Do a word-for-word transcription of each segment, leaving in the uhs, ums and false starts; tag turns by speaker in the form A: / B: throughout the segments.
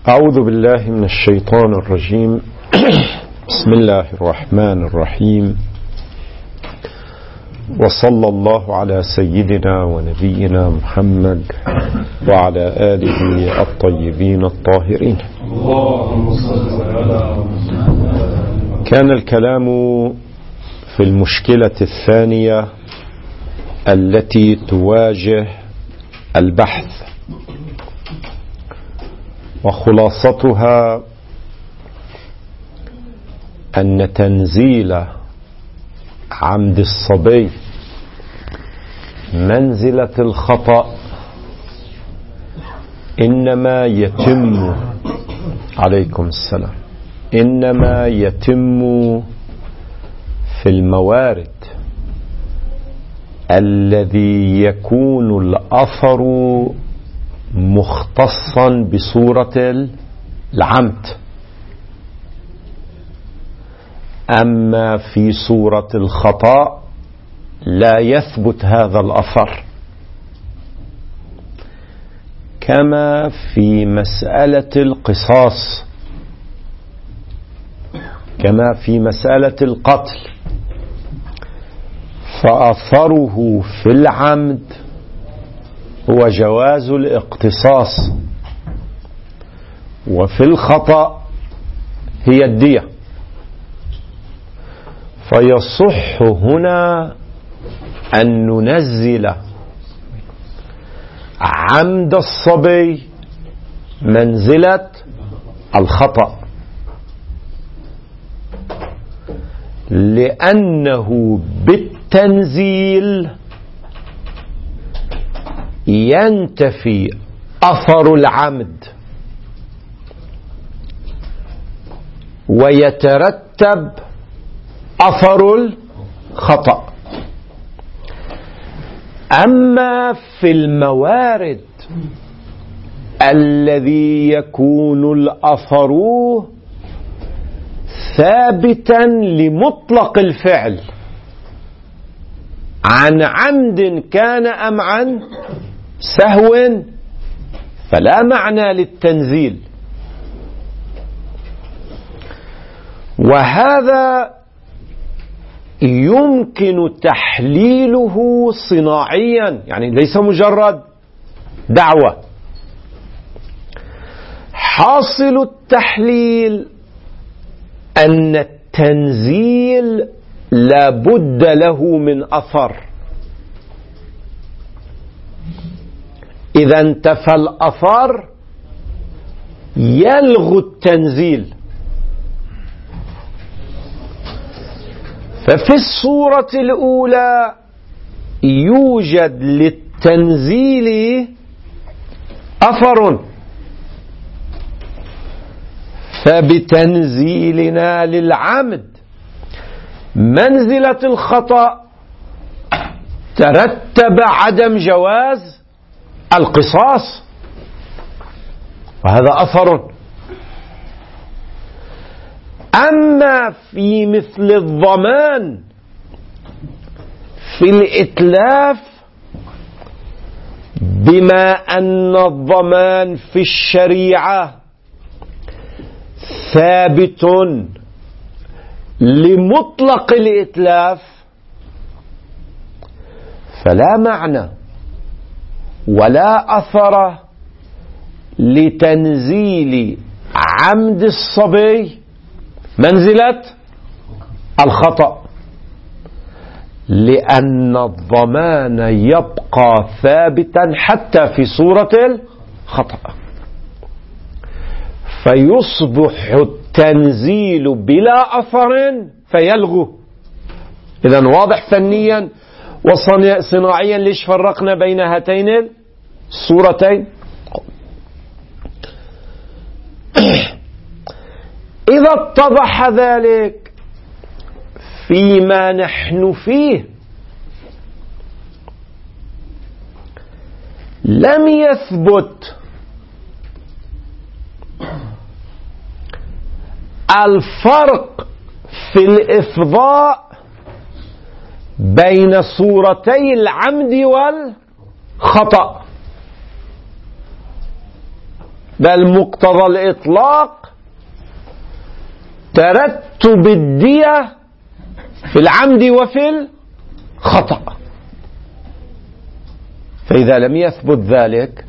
A: أعوذ بالله من الشيطان الرجيم. بسم الله الرحمن الرحيم، وصلى الله على سيدنا ونبينا محمد وعلى آله الطيبين الطاهرين. كان الكلام في المشكلة الثانية التي تواجه البحث، وخلاصتها أن تنزيل عمد الصبي منزلة الخطأ إنما يتم عليكم السلام إنما يتم في الموارد الذي يكون الأثر مختصا بصورة العمد، أما في صورة الخطأ لا يثبت هذا الأثر، كما في مسألة القصاص، كما في مسألة القتل، فأثره في العمد هو جواز الاقتصاص، وفي الخطأ هي الدية. فيصح هنا أن ننزل عمد الصبي منزلة الخطأ، لأنه بالتنزيل ينتفي أثر العمد ويترتب أثر الخطأ. أما في الموارد الذي يكون الأثر ثابتا لمطلق الفعل عن عمد كان أم عن سهو، فلا معنى للتنزيل. وهذا يمكن تحليله صناعيا، يعني ليس مجرد دعوة. حاصل التحليل أن التنزيل لا بد له من أثر، إذا انتفى الأثر يلغو التنزيل. ففي الصورة الأولى يوجد للتنزيل أثر، فبتنزيلنا للعمد منزلة الخطأ ترتب عدم جواز القصاص، وهذا أثر. أما في مثل الضمان في الإتلاف، بما أن الضمان في الشريعة ثابت لمطلق الإتلاف، فلا معنى ولا أثر لتنزيل عمد الصبي منزلة الخطأ، لأن الضمان يبقى ثابتا حتى في صورة الخطأ، فيصبح التنزيل بلا أثر فيلغو. إذن واضح فنيا وصناعيا ليش فرقنا بين هاتين الصورتين. إذا اتضح ذلك فيما نحن فيه، لم يثبت الفرق في الإفضاء بين صورتي العمد والخطأ، بل مقتضى الإطلاق ترتب الدية في العمد وفي الخطأ. فإذا لم يثبت ذلك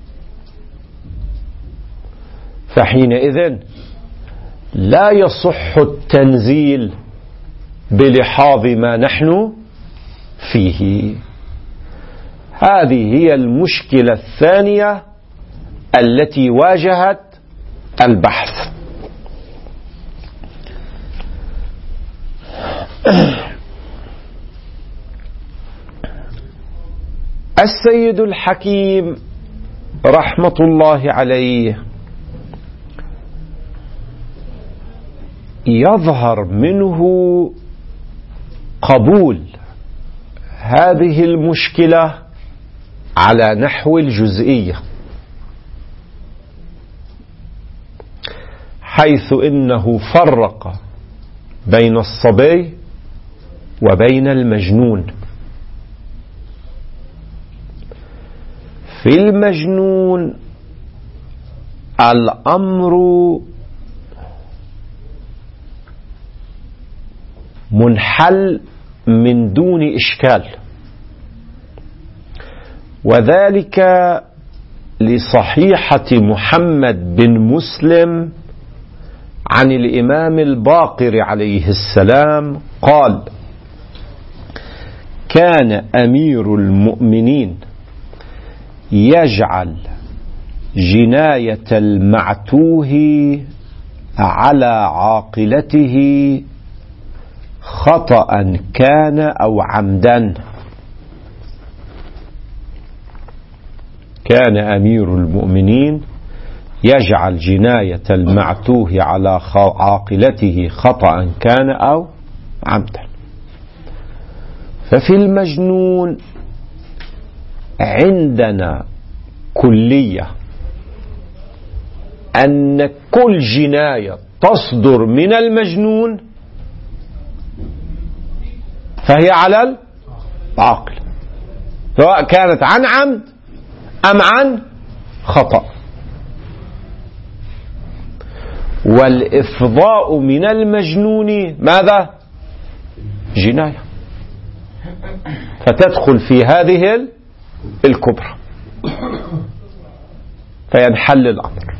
A: فحينئذ لا يصح التنزيل بلحاظ ما نحن فيه. هذه هي المشكلة الثانية التي واجهت البحث. السيد الحكيم رحمة الله عليه يظهر منه قبول هذه المشكلة على نحو الجزئية، حيث إنه فرق بين الصبي وبين المجنون. في المجنون الأمر منحل من دون إشكال، وذلك لصحيحة محمد بن مسلم عن الإمام الباقر عليه السلام قال: كان أمير المؤمنين يجعل جناية المعتوه على عاقلته خطأ كان أو عمدا. كان أمير المؤمنين يجعل جناية المعتوه على عاقلته خطأ كان أو عمدا. ففي المجنون عندنا كلية أن كل جناية تصدر من المجنون فهي على العاقل، سواء كانت عن عمد أم عن خطأ. والإفضاء من المجنون ماذا؟ جناية، فتدخل في هذه الكبرى فينحل الأمر.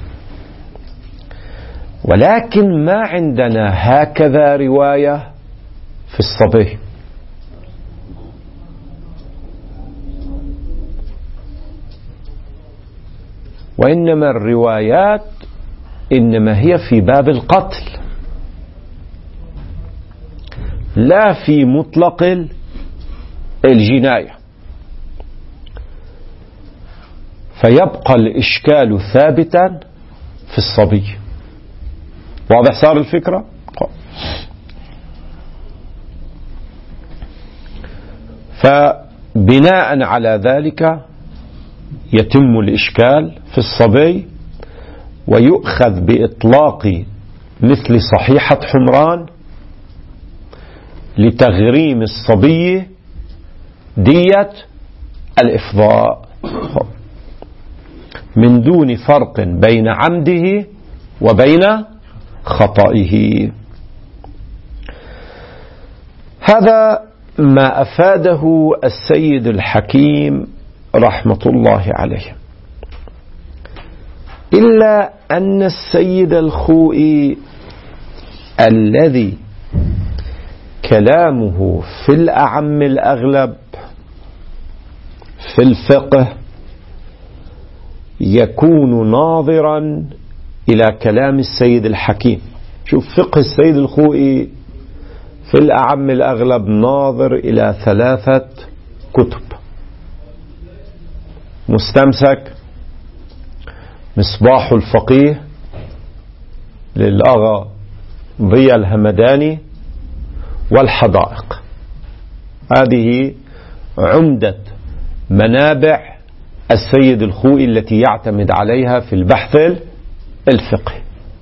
A: ولكن ما عندنا هكذا رواية في الصبي، وإنما الروايات إنما هي في باب القتل لا في مطلق الجناية، فيبقى الإشكال ثابتا في الصبي. واضح صار الفكرة؟ فبناء على ذلك يتم الإشكال في الصبي، ويؤخذ بإطلاق مثل صحيحة حمران لتغريم الصبي دية الإفضاء من دون فرق بين عمده وبين خطئه. هذا ما أفاده السيد الحكيم رحمة الله عليه، إلا أن السيد الخوئي الذي كلامه في الأعم الأغلب في الفقه يكون ناظرا إلى كلام السيد الحكيم. شوف فقه السيد الخوئي في الأعم الأغلب ناظر إلى ثلاثة كتب: مستمسك، مصباح الفقيه للأغا ضياء الهمداني، والحدائق. هذه عمدة منابع السيد الخوئي التي يعتمد عليها في البحث الفقهي.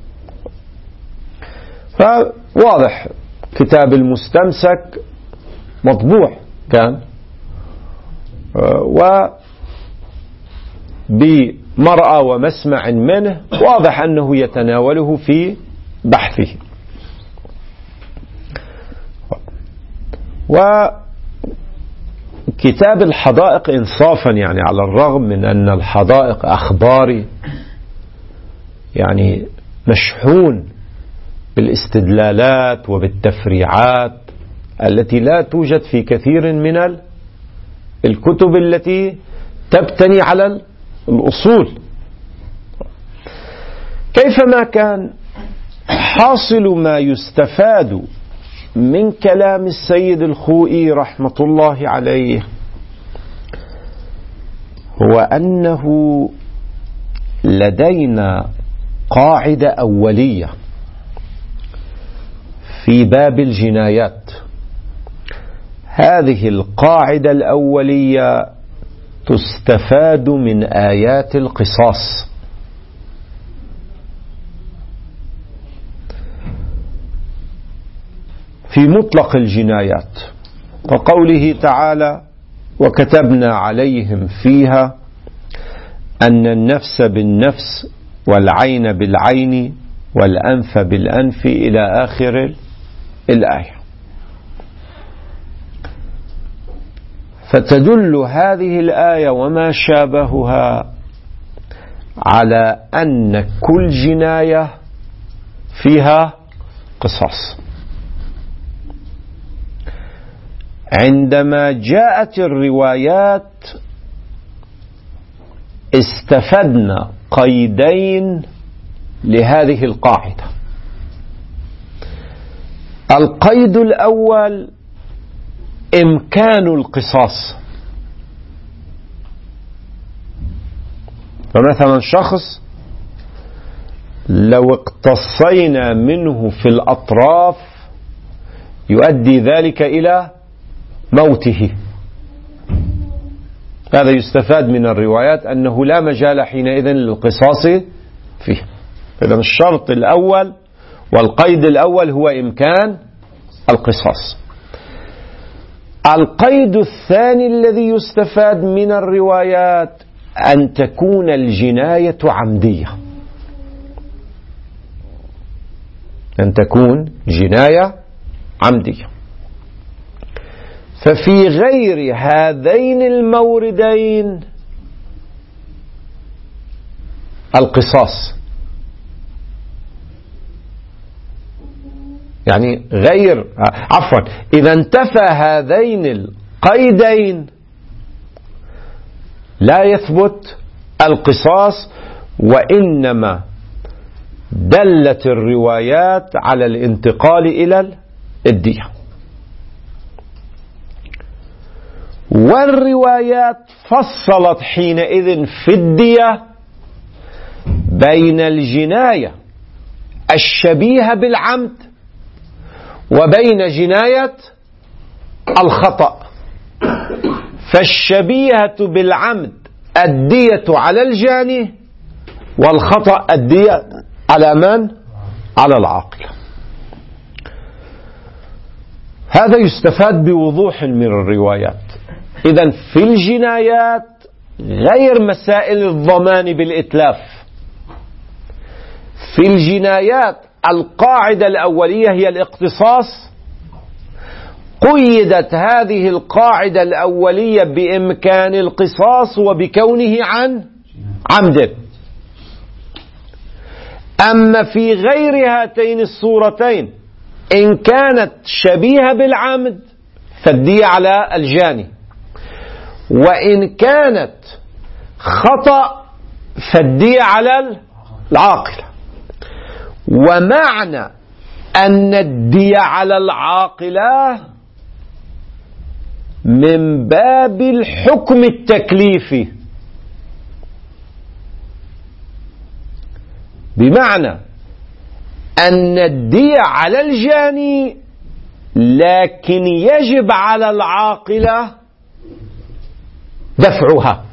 A: فواضح كتاب المستمسك مطبوع كان، و مرأى ومسمع منه واضح أنه يتناوله في بحثه. وكتاب الحدائق إنصافا يعني على الرغم من أن الحدائق أخباري يعني مشحون بالاستدلالات وبالتفريعات التي لا توجد في كثير من الكتب التي تبتني على الأصول، كيفما كان حاصل ما يستفاد من كلام السيد الخوئي رحمة الله عليه هو أنه لدينا قاعدة أولية في باب الجنايات. هذه القاعدة الأولية تستفاد من آيات القصاص، في مطلق الجنايات، وقوله تعالى: وكتبنا عليهم فيها أن النفس بالنفس والعين بالعين والأنف بالأنف إلى آخر الآية. فتدل هذه الآية وما شابهها على أن كل جناية فيها قصاص. عندما جاءت الروايات استفدنا قيدين لهذه القاعدة. القيد الأول إمكان القصاص. فمثلا شخص لو اقتصينا منه في الأطراف يؤدي ذلك إلى موته، هذا يستفاد من الروايات أنه لا مجال حينئذ للقصاص فيه. إذن الشرط الأول والقيد الأول هو إمكان القصاص. القيد الثاني الذي يستفاد من الروايات أن تكون الجناية عمدية، أن تكون جناية عمدية. ففي غير هذين الموردين القصاص، يعني غير عفوا إذا انتفى هذين القيدين لا يثبت القصاص، وإنما دلت الروايات على الانتقال إلى الدية. والروايات فصلت حينئذ في الدية بين الجناية الشبيهة بالعمد وبين جناية الخطأ. فالشبيهة بالعمد الدية على الجاني، والخطأ الدية على من؟ على العاقل. هذا يستفاد بوضوح من الروايات. إذن في الجنايات غير مسائل الضمان بالإتلاف، في الجنايات القاعدة الأولية هي الاقتصاص. قيدت هذه القاعدة الأولية بإمكان القصاص وبكونه عن عمد. أما في غير هاتين الصورتين إن كانت شبيهة بالعمد فالدية على الجاني، وإن كانت خطأ فالدية على العاقل. ومعنى أن الدية على العاقلة من باب الحكم التكليفي، بمعنى أن الدية على الجاني لكن يجب على العاقلة دفعها.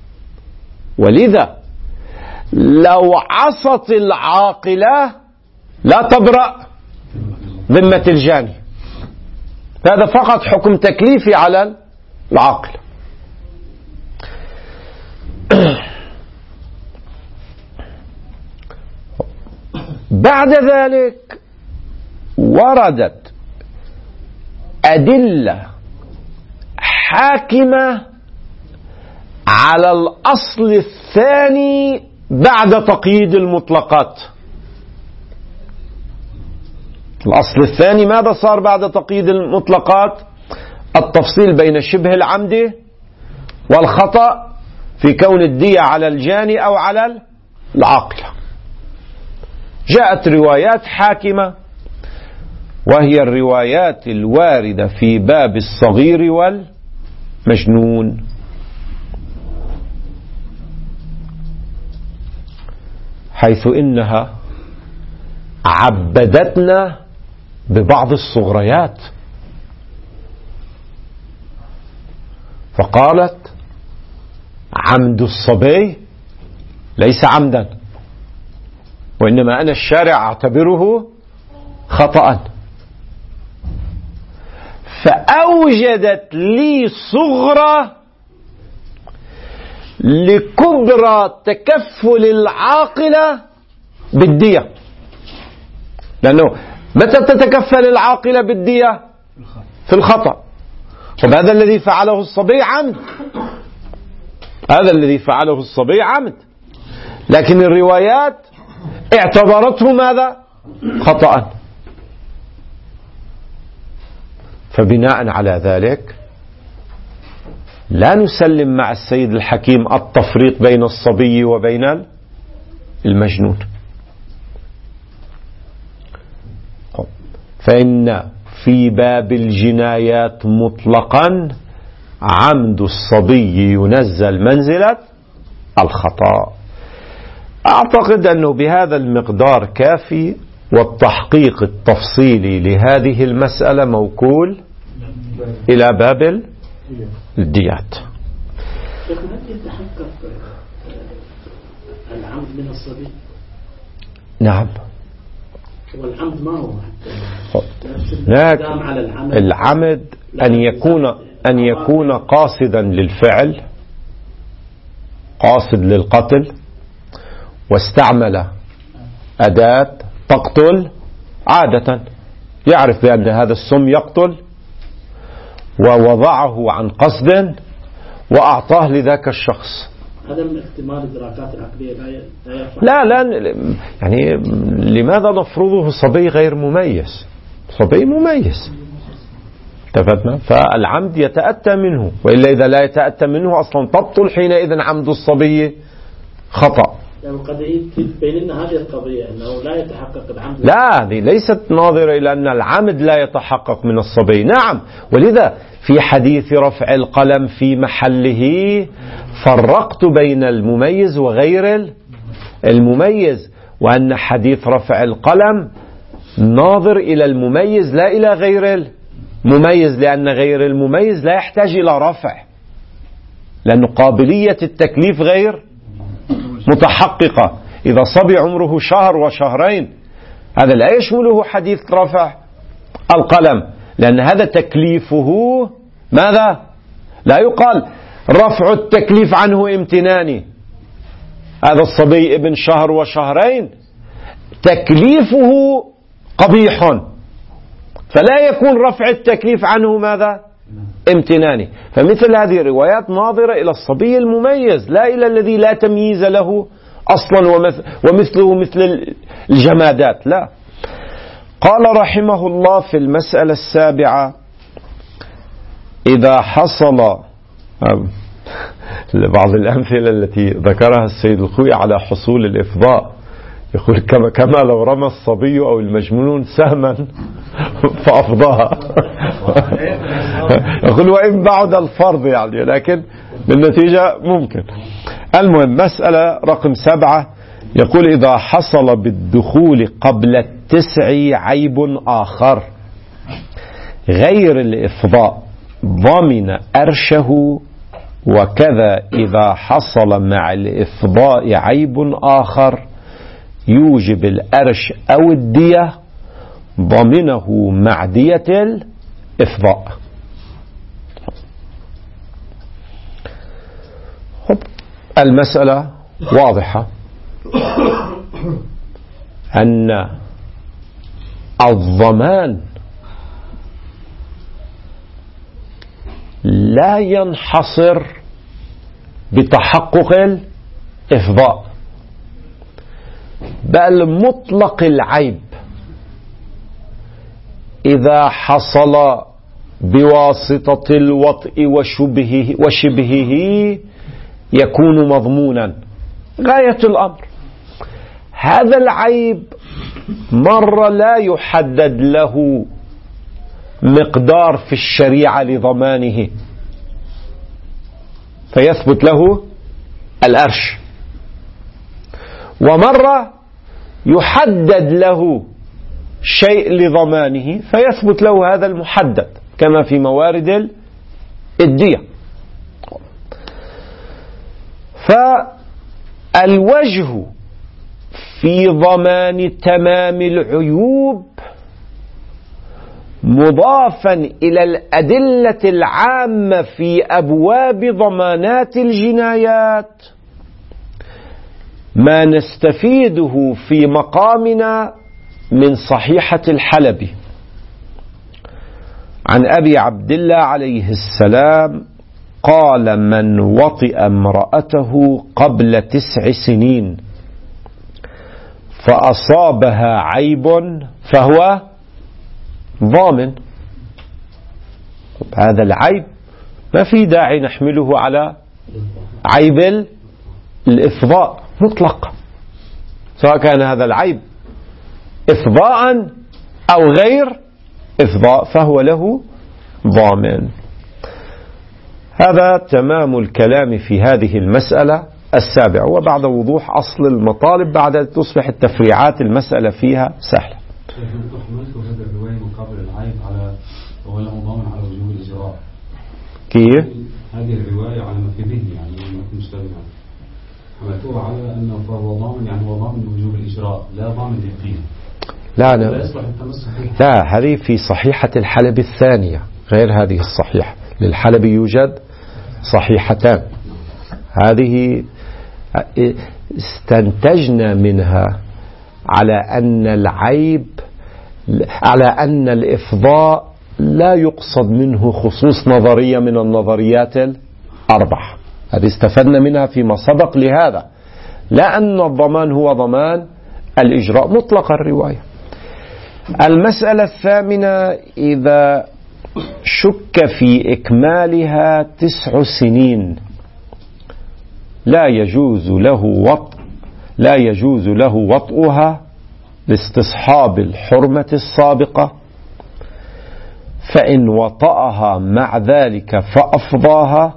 A: ولذا لو عصت العاقلة لا تبرأ ذمة الجاني. هذا فقط حكم تكليفي على العاقل. بعد ذلك وردت أدلة حاكمة على الأصل الثاني بعد تقييد المطلقات. الأصل الثاني ماذا صار بعد تقييد المطلقات؟ التفصيل بين شبه العمد والخطأ في كون الدية على الجاني أو على العاقلة. جاءت روايات حاكمة وهي الروايات الواردة في باب الصغير والمجنون. حيث إنها عبدتنا ببعض الصغريات، فقالت عمد الصبي ليس عمدا، وإنما أنا الشارع أعتبره خطأ، فأوجدت لي صغرى لكبرى تكفل العاقلة بالدية. لأنه متى تتكفل العاقلة بالدية؟ في الخطأ. فهذا الذي فعله الصبي عمد، هذا الذي فعله الصبي عمد، لكن الروايات اعتبرته ماذا؟ خطأ. فبناء على ذلك لا نسلم مع السيد الحكيم التفريق بين الصبي وبين المجنون. فإن في باب الجنايات مطلقا عمد الصبي ينزل منزلة الخطأ. أعتقد أنه بهذا المقدار كافي، والتحقيق التفصيلي لهذه المسألة موكول إلى باب الديات.
B: لكن هل يتحقق العمد من الصبي؟
A: نعم.
B: والعمد ما هو
A: العمد, العمد أن يكون أن يكون قاصدا للفعل، قاصد للقتل، واستعمل أداة تقتل عادة، يعرف بأن هذا السم يقتل ووضعه عن قصد وأعطاه لذاك الشخص.
B: هذا من احتمال الدراسات العقلية
A: لا لا لا يعني لماذا نفرضه صبي غير مميز؟ صبي مميز، اتفقنا؟ فالعمد يتأتى منه، وإلا إذا لا يتأتى منه أصلا تبطل حينئذ عمد الصبي خطأ.
B: يعني قد يبين لنا هذه القضية أنه لا يتحقق العمد.
A: لا، هذه ليست ناظرة إلى أن العمد لا يتحقق من الصبي. نعم، ولذا في حديث رفع القلم في محله فرقت بين المميز وغير المميز، وأن حديث رفع القلم ناظر إلى المميز لا إلى غير المميز، لأن غير المميز لا يحتاج إلى رفع، لأن قابلية التكليف غير متحققة. إذا صبي عمره شهر وشهرين هذا لا يشمله حديث رفع القلم، لأن هذا تكليفه ماذا؟ لا يقال رفع التكليف عنه امتناني. هذا الصبي ابن شهر وشهرين تكليفه قبيح، فلا يكون رفع التكليف عنه ماذا؟ امتناني. فمثل هذه الروايات ناظرة إلى الصبي المميز لا إلى الذي لا تمييز له أصلا ومثله مثل الجمادات. لا. قال رحمه الله في المسألة السابعة: إذا حصل بعض الأمثلة التي ذكرها السيد الخوئي على حصول الإفضاء، يقول كما, كما لو رمى الصبي أو المجنون سهما فأفضاها. يقول وإن بعد الفرض يعني، لكن بالنتيجة ممكن. المهم مسألة رقم سبعة يقول: إذا حصل بالدخول قبل التسع عيب آخر غير الإفضاء ضمن أرشه، وكذا إذا حصل مع الإفضاء عيب آخر يوجب الأرش أو الدية ضمنه مع دية الإفضاء. المسألة واضحة. أن الضمان لا ينحصر بتحقق الإفضاء، بل مطلق العيب إذا حصل بواسطة الوطء وشبهه, وشبهه يكون مضمونا غاية الأمر. هذا العيب مرة لا يحدد له مقدار في الشريعة لضمانه فيثبت له الأرش، ومرة يحدد له شيء لضمانه فيثبت له هذا المحدد كما في موارد الدية. فالوجه في ضمان تمام العيوب مضافا إلى الأدلة العامة في أبواب ضمانات الجنايات ما نستفيده في مقامنا من صحيحة الحلبي عن أبي عبد الله عليه السلام قال: من وطئ امرأته قبل تسع سنين فأصابها عيب فهو ضامن. هذا العيب ما في داعي نحمله على عيب الإفضاء مطلق، سواء كان هذا العيب إفضاء أو غير إفضاء فهو له ضامن. هذا تمام الكلام في هذه المسألة السابعة. وبعد وضوح أصل المطالب بعد تصبح التفريعات المسألة فيها سهلة.
C: حملت هذا الرواية مقابل العيب على وهو له ضامن على وجوب الإجراء.
A: كيف؟
C: هذه الرواية على ما في ذهني يعني ما كنت مستوعبها. حملتوها على أنه فهو ضامن يعني هو ضامن وجوب الإجراء لا ضامن للقيمة.
A: لا لا لا، هذه في صحيحة الحلبي الثانية غير هذه الصحيحة. للحلبي يوجد صحيحتان، هذه استنتجنا منها على أن العيب على أن الإفضاء لا يقصد منه خصوص نظرية من النظريات الأربع. هذه استفدنا منها فيما سبق. لهذا لا أن الضمان هو ضمان الإجراء مطلق الرواية. المسألة الثامنة: إذا شك في إكمالها تسع سنين لا يجوز له وطء لا يجوز له وطئها لاستصحاب الحرمة السابقة، فإن وطأها مع ذلك فأفضاها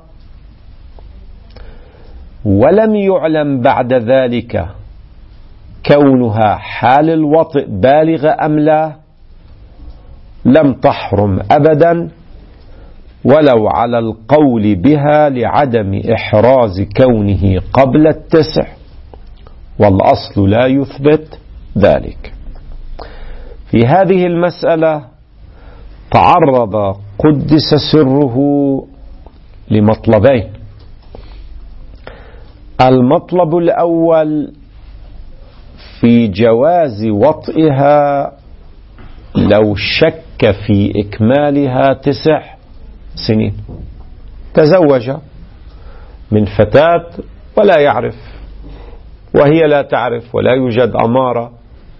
A: ولم يعلم بعد ذلك كونها حال الوطئ بالغة أم لا لم تحرم أبدا ولو على القول بها لعدم إحراز كونه قبل التسع، والأصل لا يثبت ذلك. في هذه المسألة تعرض قدس سره لمطلبين. المطلب الأول في جواز وطئها لو شك في إكمالها تسع سنين. تزوج من فتاة ولا يعرف وهي لا تعرف ولا يوجد أمارة،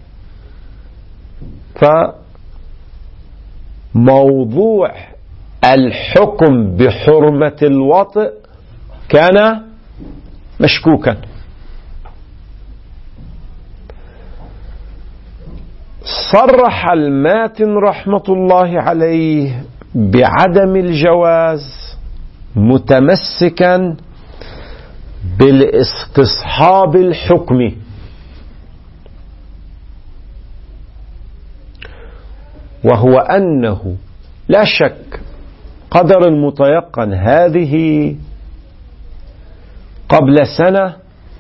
A: فموضوع الحكم بحرمة الوطئ كان مشكوكا. صرح الماتن رحمة الله عليه بعدم الجواز متمسكا بالاستصحاب الحكمي، وهو أنه لا شك قدر المتيقن هذه قبل سنة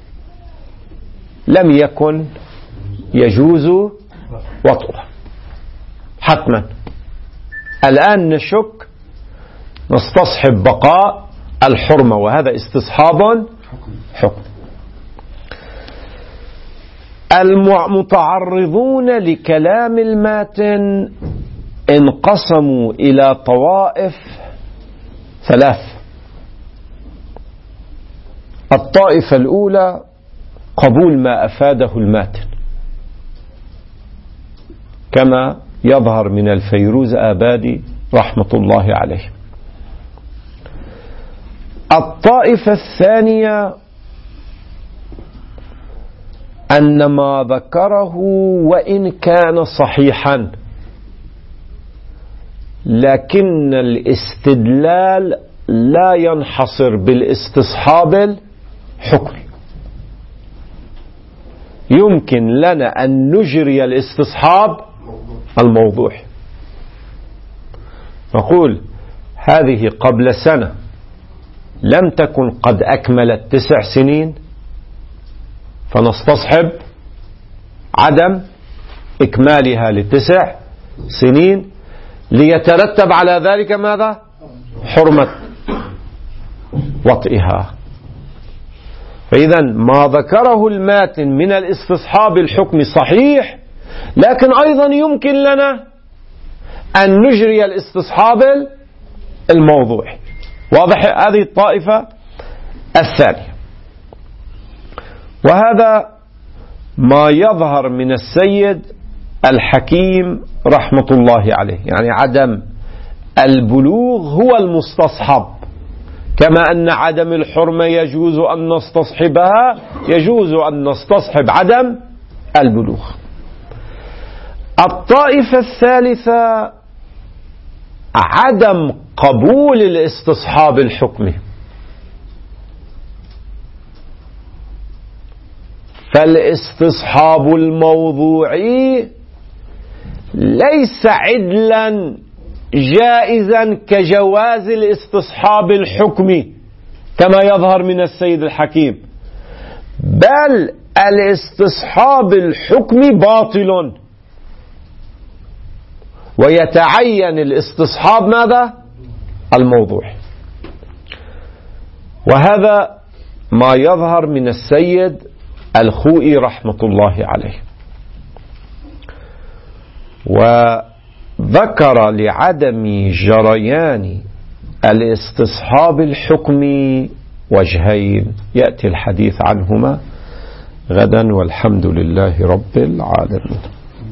A: لم يكن يجوز وطئها حتما. الآن نشك نستصحب بقاء الحرمة، وهذا استصحاب حكم. المتعرضون لكلام الماتن انقسموا إلى طوائف ثلاث. الطائفة الأولى قبول ما أفاده الماتن كما يظهر من الفيروز آبادي رحمة الله عليه. الطائفة الثانية أن ما ذكره وإن كان صحيحا لكن الاستدلال لا ينحصر بالاستصحاب الحكمي. يمكن لنا أن نجري الاستصحاب الموضوعي، نقول هذه قبل سنة لم تكن قد أكملت تسع سنين، فنستصحب عدم إكمالها لتسع سنين ليترتب على ذلك ماذا؟ حرمة وطئها. فإذا ما ذكره الماتن من الاستصحاب الحكمي صحيح، لكن أيضا يمكن لنا أن نجري الاستصحاب الموضوعي. واضح؟ هذه الطائفة الثانية. وهذا ما يظهر من السيد الحكيم رحمة الله عليه، يعني عدم البلوغ هو المستصحب، كما أن عدم الحرمة يجوز أن نستصحبها، يجوز أن نستصحب عدم البلوغ. الطائفة الثالثة عدم قبول الاستصحاب الحكمي، فالاستصحاب الموضوعي ليس عدلا جائزا كجواز الاستصحاب الحكمي كما يظهر من السيد الحكيم، بل الاستصحاب الحكمي باطل، ويتعين الاستصحاب ماذا؟ الموضوع. وهذا ما يظهر من السيد الخوئي رحمة الله عليه. وذكر لعدم جريان الاستصحاب الحكمي وجهين يأتي الحديث عنهما غدا، والحمد لله رب العالمين.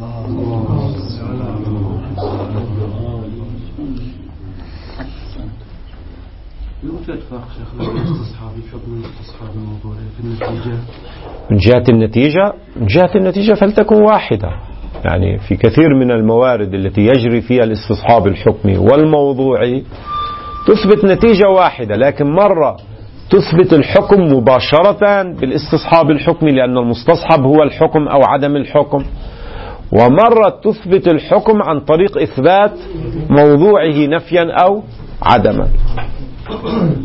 D: يوجد فرق شيخ بين الاستصحاب الحكمي والاستصحاب الموضوعي في النتيجة؟
A: من جهة النتيجة، من جهة النتيجة فلتكن واحدة. يعني في كثير من الموارد التي يجري فيها الاستصحاب الحكمي والموضوعي تثبت نتيجة واحدة، لكن مرة تثبت الحكم مباشرة بالاستصحاب الحكمي لأن المستصحب هو الحكم أو عدم الحكم، ومرة تثبت الحكم عن طريق إثبات موضوعه نفيا أو عدما.